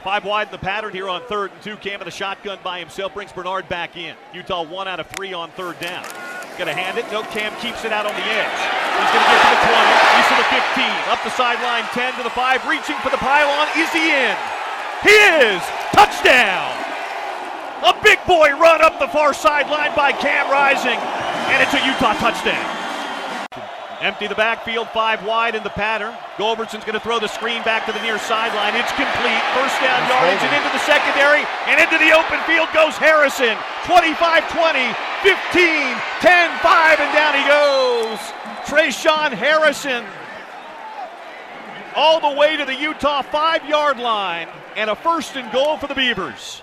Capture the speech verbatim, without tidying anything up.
Five wide in the pattern here on third and two. Cam in the shotgun by himself brings Bernard back in. Utah one out of three on third down. Going to hand it. No, Cam keeps it out on the edge. He's going to get to the twenty. He's to the fifteen. Up the sideline, ten to the five. Reaching for the pylon. Is he in? He is! Touchdown! A big boy run up the far sideline by Cam Rising. And it's a Utah touchdown. Empty the backfield, five wide in the pattern. Goldbertson's going to throw the screen back to the near sideline. It's complete. First down yardage and into the secondary. And into the open field goes Harrison. twenty-five twenty, fifteen, ten, five, and down he goes. Trayshawn Harrison all the way to the Utah five-yard line. And a first and goal for the Beavers.